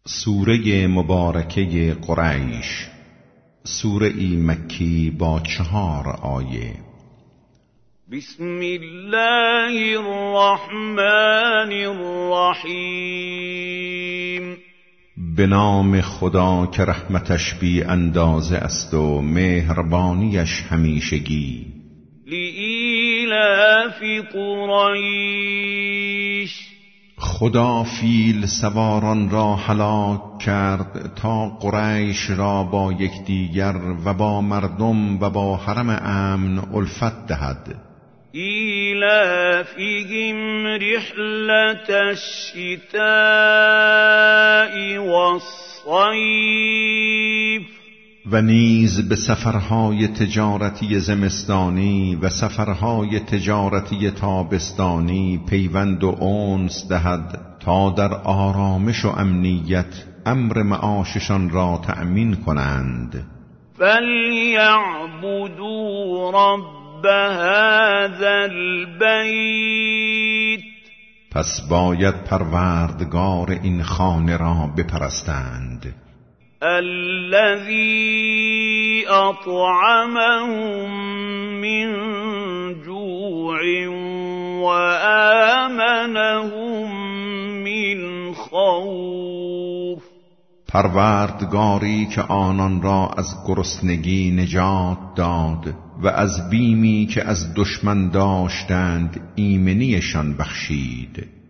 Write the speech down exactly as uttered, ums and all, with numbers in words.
سوره مبارکه قریش، سوره ای مکی با چهار آیه. بسم الله الرحمن الرحیم. به نام خدا که رحمتش بی اندازه است و مهربانیش همیشگی. لإیلاف قریش، خدا فیل سواران را هلاک کرد تا قریش را با یکدیگر و با مردم و با حرم امن الفت دهد. ایلافهم رحلة الشتاء والصیف، و نیز به سفرهای تجارتی زمستانی و سفرهای تجارتی تابستانی پیوند و انس دهد تا در آرامش و امنیت امر معاششان را تأمین کنند. فلیعبدوا رب هذا البیت، پس باید پروردگار این خانه را بپرستند. الذي اطعمهم من جوع وآمنهم من خوف، پروردگاری که آنان را از گرسنگی نجات داد و از بیمی که از دشمن داشتند ایمنیشان بخشید.